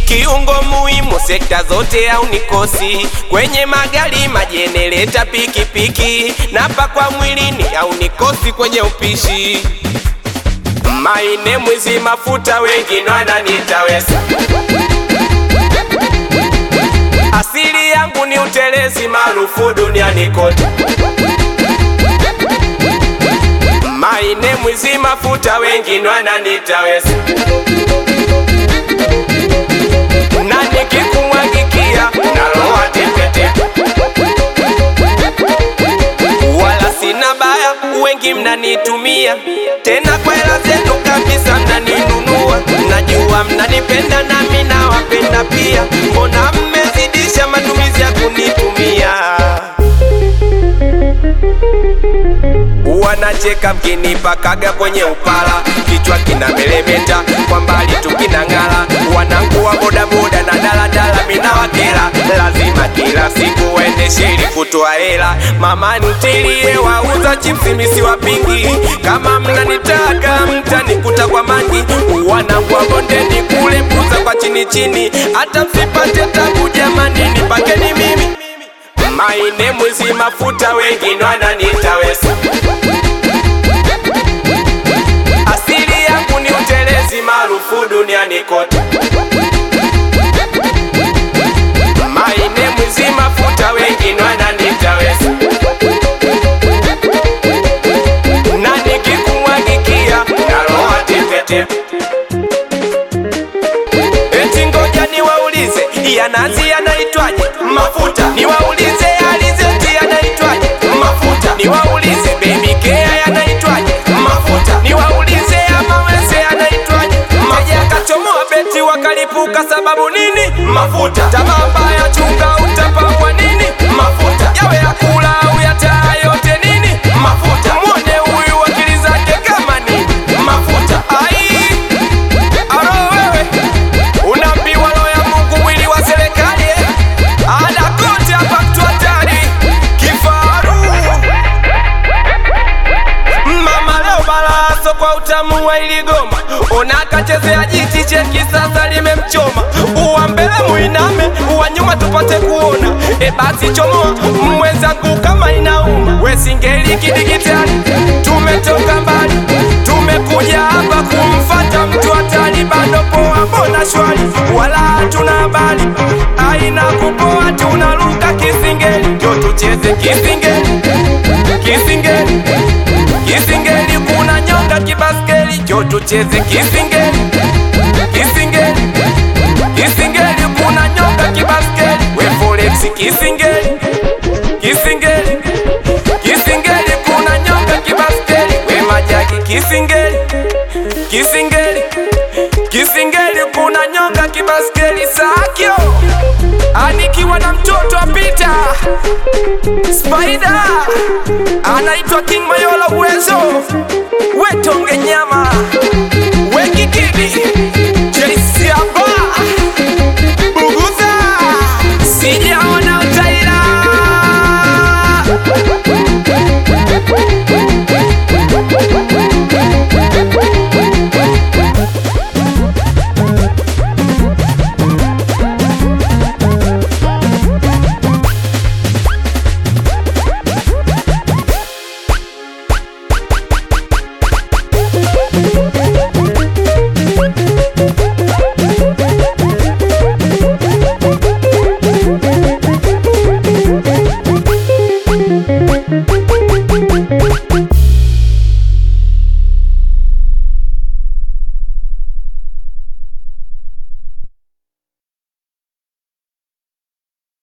kiungo muhimu sekta zote au nikosi, kwenye magari, majenereta, pikipiki, napa kwa mwilini au nikosi kwenye upishi. My name is Mafuta, wengine wananiita Wesa. Asili yangu ni utelezi, maarufu duniani kote. My name is Mafuta, wengine wananiita Wesa. Na nikikumwagikia naloa tepete, wala sina baya, wengi mnanitumia tena kwa hela zenu kabisa, mnaninunua. Najua mnanipenda nami nawapenda pia, mbona mmezidisha matumizi ya kunitumia? Wanacheka mkinipakaga kwenye upala, kichwa kina melemeta, kwa mbali tu kinang'ala. Wanangu wa bodaboda na daladala mina wakela, lazima kila siku waendeshe ili kutoa hela. Mama ntilie wauza chipsi misi wapingi, kama mnanitaka mtanikuta kwa mangi. Wanangu wa bondeni kule puza kwa chini chini, hata msipate tabu jamani, nipakeni mimi. My name is Mafuta, wengine wananiita Wesa. Asili yangu ni utelezi, maarufu duniani kote. My name is Mafuta, wengine wananiita Wesa. Na nikikumwagikia naloa tepete. Eti ngoja niwaulize, ya nazi yanaitwaje? Mafuta. Niwaulize alizeti yanaitwaje? Mafuta. Niwaulize baby care yanaitwaje? Mafuta. Niwaulize amawese yanaitwaje? Mafuta. Akachomoa beti wakalipuka sababu nini? Mafuta. Tamaa mbaya chunga utapakwa nini? Mafuta. Yawe ya kula au ya taa yote nini? Mafuta. Mwone huyu akili zake kama nini? Mafuta. Ai, aro wewe unaambiwa roho ya Mungu mwili wa serikali, ada kote hapa mtu hatari kifaru. Mama leo balaso kwa utamu wa iligoma, unakachezea jiti cheki sasa limemchoma. Uwa mbele muiname, uwa nyuma tupate kuona. Basi chomoa mwenzangu kama inauma. We singeli kidigitali, tumetoka mbali, tumekuja hapa kumfata mtu hatari. Bado poa mbona shwari, wala hatuna habari, aina kupoa tunaruka kisingeli. Ndio tucheze kisingeli, kisingeli, kisingeli, kuna nyonga kibaskeli. Ndio tucheze kisingeli, kisingeli, kisingeli, kuna nyonga kibaskeli. We forex kisingeli, kisingeli, kisingeli, kuna nyonga kibaskeli. We majaki kisingeli, kisingeli, kisingeli, kuna nyonga kibaskeli. Sakyo anikiwa na mtoto apita Spider, anaitwa King Mayola Uwezo. We tonge nyama, we kikidi